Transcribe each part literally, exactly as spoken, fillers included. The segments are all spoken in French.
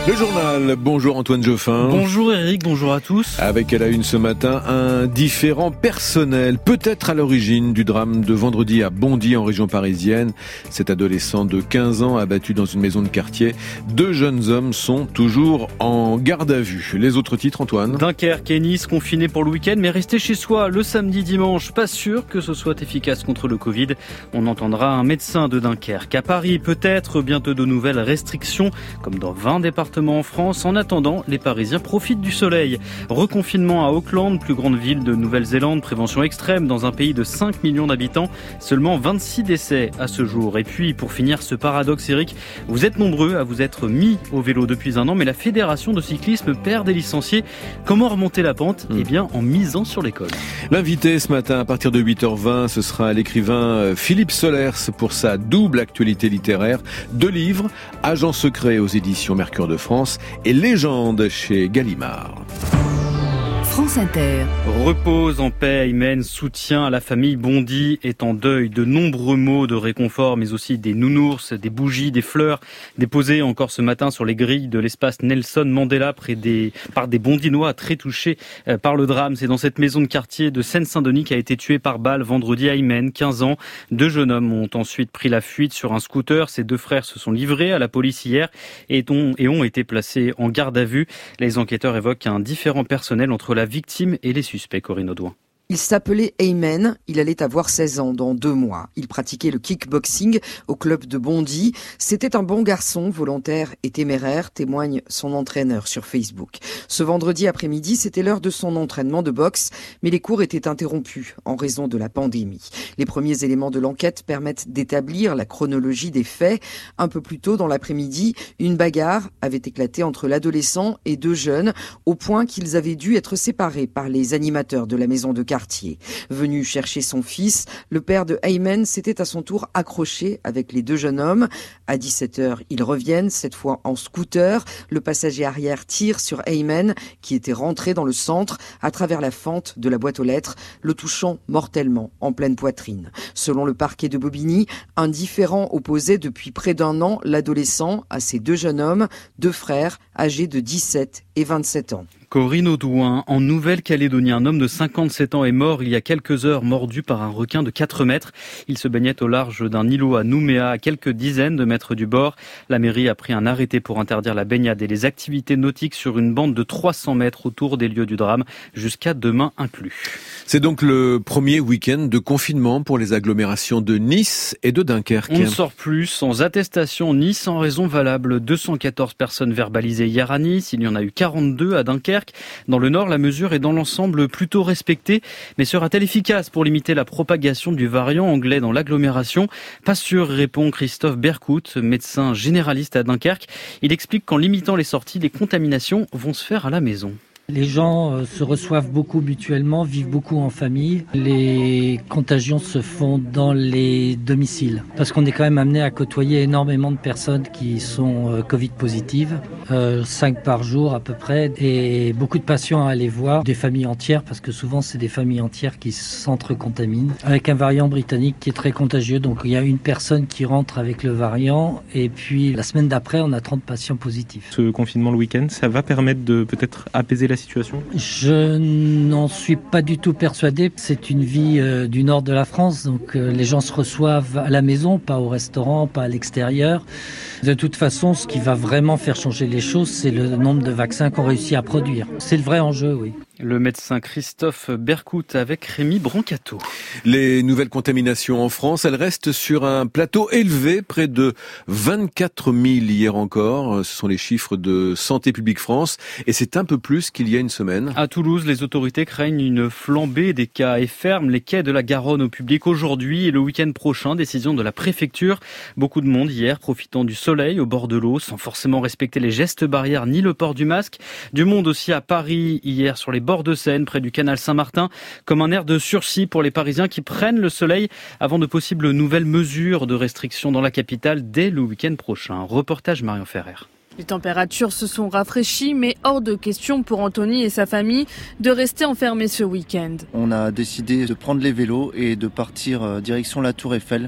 Le journal, bonjour Antoine Geoffin. Bonjour Eric, bonjour à tous. Avec à la une ce matin, un différend personnel, peut-être à l'origine du drame de vendredi à Bondy en région parisienne. Cet adolescent de quinze ans abattu dans une maison de quartier. Deux jeunes hommes sont toujours en garde à vue. Les autres titres, Antoine? Dunkerque et Nice confinés pour le week-end, mais rester chez soi le samedi, dimanche, pas sûr que ce soit efficace contre le Covid. On entendra un médecin de Dunkerque. À Paris, peut-être bientôt de nouvelles restrictions, comme dans vingt départements en France. En attendant, les Parisiens profitent du soleil. Reconfinement à Auckland, plus grande ville de Nouvelle-Zélande, prévention extrême dans un pays de cinq millions d'habitants. Seulement vingt-six décès à ce jour. Et puis, pour finir ce paradoxe, Eric, vous êtes nombreux à vous être mis au vélo depuis un an, mais la fédération de cyclisme perd des licenciés. Comment remonter la pente? Eh bien, en misant sur l'école. L'invité ce matin, à partir de huit heures vingt, ce sera l'écrivain Philippe Solers pour sa double actualité littéraire. Deux livres, Agent secret aux éditions Mercure de France et Légende chez Gallimard. France Inter. Repose en paix, Aymen, soutien à la famille Bondy est en deuil. De nombreux mots de réconfort, mais aussi des nounours, des bougies, des fleurs, déposés encore ce matin sur les grilles de l'espace Nelson Mandela près des, par des Bondinois très touchés par le drame. C'est dans cette maison de quartier de Seine-Saint-Denis qu'a été tué par balle vendredi Aymen, quinze ans. Deux jeunes hommes ont ensuite pris la fuite sur un scooter. Ces deux frères se sont livrés à la police hier et ont, et ont été placés en garde à vue. Les enquêteurs évoquent un différend personnel entre la La victime et les suspects, Corinne Audouin. Il s'appelait Aymen, il allait avoir seize ans dans deux mois. Il pratiquait le kickboxing au club de Bondy. C'était un bon garçon, volontaire et téméraire, témoigne son entraîneur sur Facebook. Ce vendredi après-midi, c'était l'heure de son entraînement de boxe, mais les cours étaient interrompus en raison de la pandémie. Les premiers éléments de l'enquête permettent d'établir la chronologie des faits. Un peu plus tôt dans l'après-midi, une bagarre avait éclaté entre l'adolescent et deux jeunes, au point qu'ils avaient dû être séparés par les animateurs de la maison de quartier. Venu chercher son fils, le père de Aymen s'était à son tour accroché avec les deux jeunes hommes. À dix-sept heures, ils reviennent, cette fois en scooter. Le passager arrière tire sur Aymen, qui était rentré dans le centre à travers la fente de la boîte aux lettres, le touchant mortellement en pleine poitrine. Selon le parquet de Bobigny, un différend opposait depuis près d'un an l'adolescent à ces deux jeunes hommes, deux frères âgés de dix-sept et vingt-sept ans. Corinne Audouin, en Nouvelle-Calédonie, un homme de cinquante-sept ans est mort il y a quelques heures, mordu par un requin de quatre mètres. Il se baignait au large d'un îlot à Nouméa, à quelques dizaines de mètres du bord. La mairie a pris un arrêté pour interdire la baignade et les activités nautiques sur une bande de trois cents mètres autour des lieux du drame, jusqu'à demain inclus. C'est donc le premier week-end de confinement pour les agglomérations de Nice et de Dunkerque. On ne sort plus sans attestation ni sans raison valable. deux cent quatorze personnes verbalisées hier à Nice, il y en a eu quarante-deux à Dunkerque. Dans le Nord, la mesure est dans l'ensemble plutôt respectée, mais sera-t-elle efficace pour limiter la propagation du variant anglais dans l'agglomération? Pas sûr, répond Christophe Bercout, médecin généraliste à Dunkerque. Il explique qu'en limitant les sorties, les contaminations vont se faire à la maison. Les gens se reçoivent beaucoup mutuellement, vivent beaucoup en famille. Les contagions se font dans les domiciles. Parce qu'on est quand même amené à côtoyer énormément de personnes qui sont Covid positives. Euh, cinq par jour à peu près. Et beaucoup de patients à aller voir. Des familles entières, parce que souvent c'est des familles entières qui s'entre-contaminent. Avec un variant britannique qui est très contagieux. Donc il y a une personne qui rentre avec le variant. Et puis la semaine d'après, on a trente patients positifs. Ce confinement le week-end, ça va permettre de peut-être apaiser la situation? Je n'en suis pas du tout persuadé. C'est une vie euh, du nord de la France, donc euh, les gens se reçoivent à la maison, pas au restaurant, pas à l'extérieur. De toute façon, ce qui va vraiment faire changer les choses, c'est le nombre de vaccins qu'on réussit à produire. C'est le vrai enjeu, oui. Le médecin Christophe Bercout avec Rémi Brancato. Les nouvelles contaminations en France, elles restent sur un plateau élevé, près de vingt-quatre mille hier encore. Ce sont les chiffres de Santé publique France et c'est un peu plus qu'il y a une semaine. À Toulouse, les autorités craignent une flambée des cas et ferment les quais de la Garonne au public aujourd'hui et le week-end prochain. Décision de la préfecture. Beaucoup de monde hier profitant du soleil au bord de l'eau sans forcément respecter les gestes barrières ni le port du masque. Du monde aussi à Paris hier sur les bords de Seine, près du canal Saint-Martin, comme un air de sursis pour les Parisiens qui prennent le soleil avant de possibles nouvelles mesures de restriction dans la capitale dès le week-end prochain. Reportage Marion Ferrer. Les températures se sont rafraîchies, mais hors de question pour Anthony et sa famille de rester enfermés ce week-end. On a décidé de prendre les vélos et de partir direction la Tour Eiffel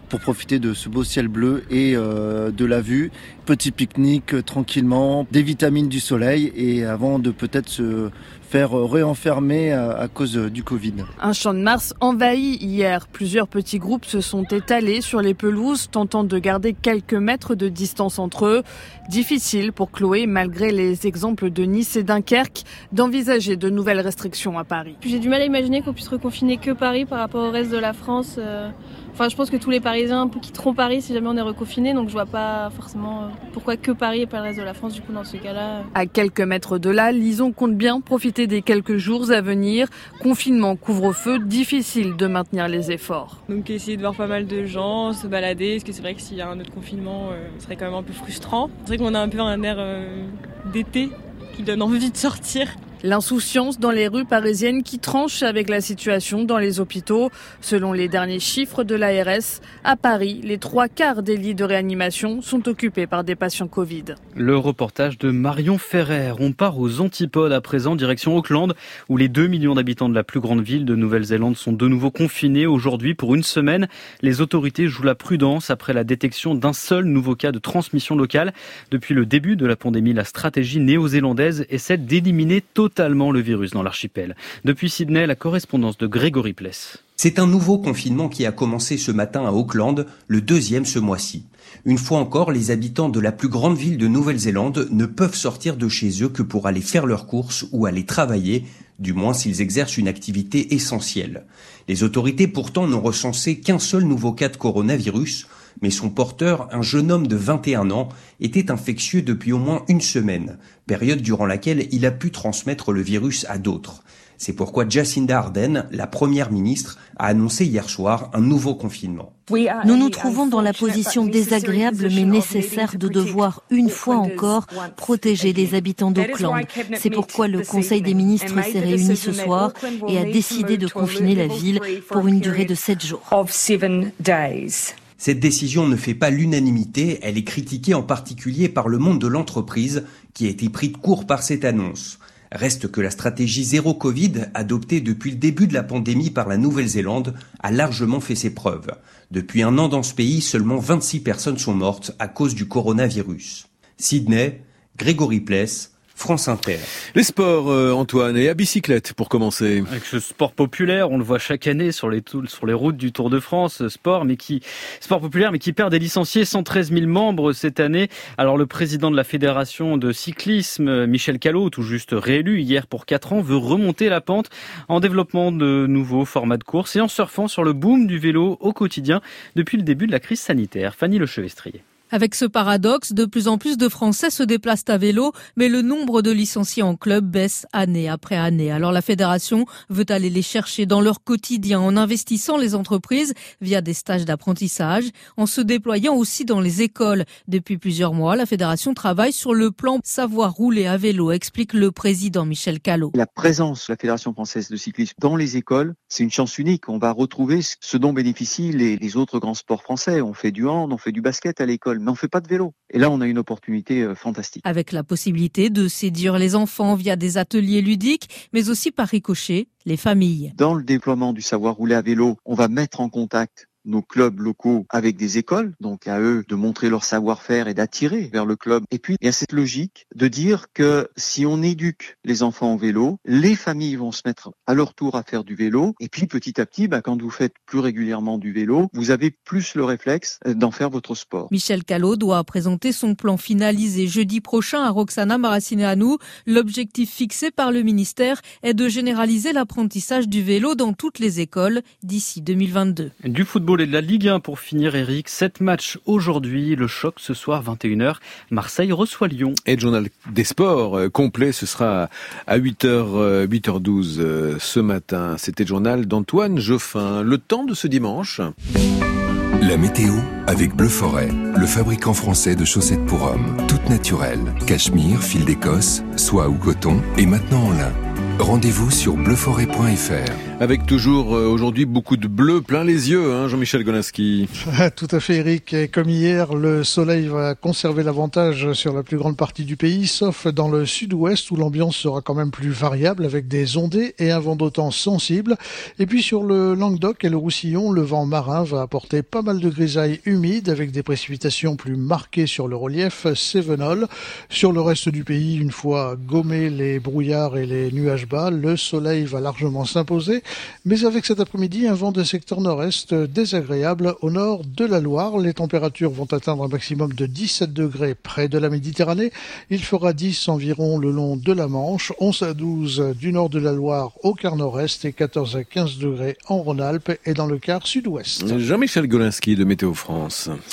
pour profiter de ce beau ciel bleu et euh, de la vue. Petit pique-nique euh, tranquillement, des vitamines du soleil et avant de peut-être se faire réenfermer à, à cause du Covid. Un champ de Mars envahi hier. Plusieurs petits groupes se sont étalés sur les pelouses, tentant de garder quelques mètres de distance entre eux. Difficile pour Chloé, malgré les exemples de Nice et Dunkerque, d'envisager de nouvelles restrictions à Paris. J'ai du mal à imaginer qu'on puisse reconfiner que Paris par rapport au reste de la France. Enfin, je pense que tous les Parisiens quitteront Paris si jamais on est reconfiné, donc je vois pas forcément pourquoi que Paris et pas le reste de la France, du coup, dans ce cas-là. À quelques mètres de là, Lison compte bien profiter des quelques jours à venir. Confinement, couvre-feu, difficile de maintenir les efforts. Donc essayer de voir pas mal de gens, se balader, parce que c'est vrai que s'il y a un autre confinement, euh, ce serait quand même un peu frustrant. C'est vrai qu'on a un peu un air euh, d'été qui donne envie de sortir. L'insouciance dans les rues parisiennes qui tranche avec la situation dans les hôpitaux. Selon les derniers chiffres de l'A R S, à Paris, les trois quarts des lits de réanimation sont occupés par des patients Covid. Le reportage de Marion Ferrer. On part aux antipodes à présent, direction Auckland, où les deux millions d'habitants de la plus grande ville de Nouvelle-Zélande sont de nouveau confinés aujourd'hui pour une semaine. Les autorités jouent la prudence après la détection d'un seul nouveau cas de transmission locale. Depuis le début de la pandémie, la stratégie néo-zélandaise est celle d'éliminer totalement totalement le virus dans l'archipel. Depuis Sydney, la correspondance de Grégory Pless. C'est un nouveau confinement qui a commencé ce matin à Auckland, le deuxième ce mois-ci. Une fois encore, les habitants de la plus grande ville de Nouvelle-Zélande ne peuvent sortir de chez eux que pour aller faire leurs courses ou aller travailler, du moins s'ils exercent une activité essentielle. Les autorités pourtant n'ont recensé qu'un seul nouveau cas de coronavirus, mais son porteur, un jeune homme de vingt et un ans, était infectieux depuis au moins une semaine, période durant laquelle il a pu transmettre le virus à d'autres. C'est pourquoi Jacinda Ardern, la première ministre, a annoncé hier soir un nouveau confinement. Nous nous trouvons dans la position désagréable mais nécessaire de devoir, une fois encore, protéger les habitants d'Auckland. C'est pourquoi le Conseil des ministres s'est réuni ce soir et a décidé de confiner la ville pour une durée de sept jours. Cette décision ne fait pas l'unanimité, elle est critiquée en particulier par le monde de l'entreprise qui a été pris de court par cette annonce. Reste que la stratégie zéro Covid, adoptée depuis le début de la pandémie par la Nouvelle-Zélande, a largement fait ses preuves. Depuis un an dans ce pays, seulement vingt-six personnes sont mortes à cause du coronavirus. Sydney, Grégory Pless, France Inter. Les sports, euh, Antoine, et à bicyclette pour commencer. Avec ce sport populaire, on le voit chaque année sur les, sur les routes du Tour de France, sport, mais qui, sport populaire, mais qui perd des licenciés, cent treize mille membres cette année. Alors le président de la fédération de cyclisme, Michel Callot, tout juste réélu hier pour quatre ans, veut remonter la pente en développant de nouveaux formats de course et en surfant sur le boom du vélo au quotidien depuis le début de la crise sanitaire. Fanny Lechevestrier. Avec ce paradoxe, de plus en plus de Français se déplacent à vélo, mais le nombre de licenciés en club baisse année après année. Alors la fédération veut aller les chercher dans leur quotidien en investissant les entreprises via des stages d'apprentissage, en se déployant aussi dans les écoles. Depuis plusieurs mois, la fédération travaille sur le plan savoir rouler à vélo, explique le président Michel Callot. La présence de la Fédération française de cyclisme dans les écoles, c'est une chance unique. On va retrouver ce dont bénéficient les, les autres grands sports français. On fait du hand, on fait du basket à l'école, mais on fait pas de vélo. Et là, on a une opportunité euh, fantastique. Avec la possibilité de séduire les enfants via des ateliers ludiques, mais aussi par ricochet, les familles. Dans le déploiement du savoir rouler à vélo, on va mettre en contact nos clubs locaux avec des écoles, donc à eux de montrer leur savoir-faire et d'attirer vers le club. Et puis, il y a cette logique de dire que si on éduque les enfants au vélo, les familles vont se mettre à leur tour à faire du vélo. Et puis, petit à petit, bah, quand vous faites plus régulièrement du vélo, vous avez plus le réflexe d'en faire votre sport. Michel Callot doit présenter son plan finalisé jeudi prochain à Roxana Maracineanu. L'objectif fixé par le ministère est de généraliser l'apprentissage du vélo dans toutes les écoles d'ici deux mille vingt-deux. Du football et de la Ligue un pour finir, Eric. Sept matchs aujourd'hui. Le choc ce soir, vingt et une heures. Marseille reçoit Lyon. Et le journal des sports euh, complet, ce sera à huit heures, huit heures douze euh, ce matin. C'était le journal d'Antoine Geoffin. Le temps de ce dimanche. La météo avec Bleu Forêt, le fabricant français de chaussettes pour hommes. Toutes naturelles. Cachemire, fil d'Écosse, soie ou coton. Et maintenant en lin. Rendez-vous sur bleu forêt point f r. Avec toujours euh, aujourd'hui beaucoup de bleu plein les yeux, hein, Jean-Michel Golinski. Tout à fait, Eric. Et comme hier, le soleil va conserver l'avantage sur la plus grande partie du pays, sauf dans le sud-ouest où l'ambiance sera quand même plus variable avec des ondées et un vent d'autant sensible. Et puis sur le Languedoc et le Roussillon, le vent marin va apporter pas mal de grisailles humides avec des précipitations plus marquées sur le relief cévenol. Sur le reste du pays, une fois gommés les brouillards et les nuages bas, le soleil va largement s'imposer. Mais avec cet après-midi, un vent de secteur nord-est désagréable au nord de la Loire. Les températures vont atteindre un maximum de dix-sept degrés près de la Méditerranée. Il fera dix environ le long de la Manche, onze à douze du nord de la Loire au quart nord-est et quatorze à quinze degrés en Rhône-Alpes et dans le quart sud-ouest. Jean-Michel Golinski de Météo France.